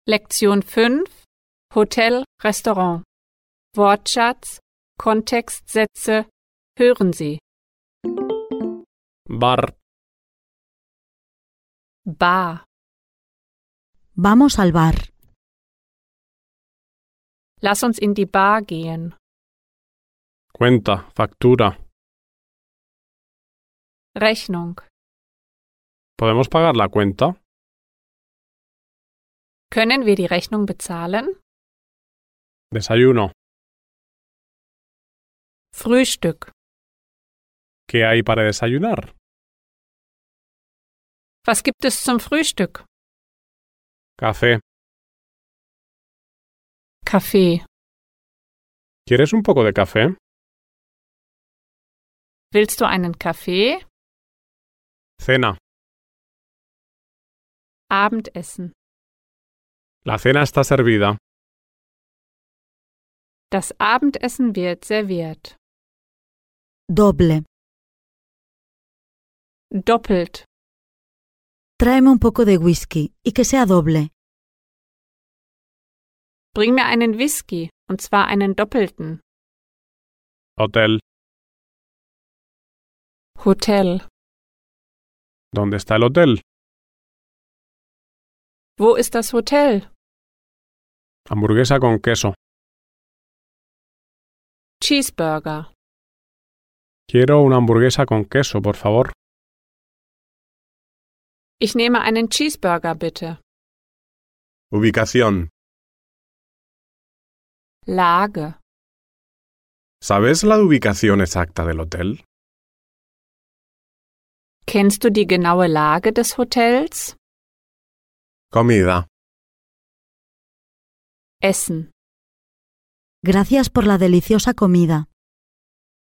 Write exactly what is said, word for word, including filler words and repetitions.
Lektion fünf Hotel, Restaurant. Wortschatz, Kontextsätze, hören Sie. Bar, Bar. Vamos al bar. Lass uns in die Bar gehen. cuenta, factura. Rechnung. ¿Podemos pagar la cuenta? Können wir die Rechnung bezahlen? Desayuno. Frühstück. ¿Qué hay para desayunar? Was gibt es zum Frühstück? Café. Kaffee. ¿Quieres un poco de café? Willst du einen Kaffee? Cena. Abendessen. La cena está servida. Das Abendessen wird serviert. Doble. Doppelt. Tráeme un poco de whisky y que sea doble. Bring mir einen Whisky, und zwar einen doppelten. Hotel. Hotel. ¿Dónde está el hotel? Wo ist das Hotel? Hamburguesa con queso. Cheeseburger. Quiero una hamburguesa con queso, por favor. Ich nehme einen Cheeseburger, bitte. Ubicación. Lage. ¿Sabes la ubicación exacta del hotel? Kennst du die genaue Lage des Hotels? Comida. Essen. Gracias por la deliciosa comida.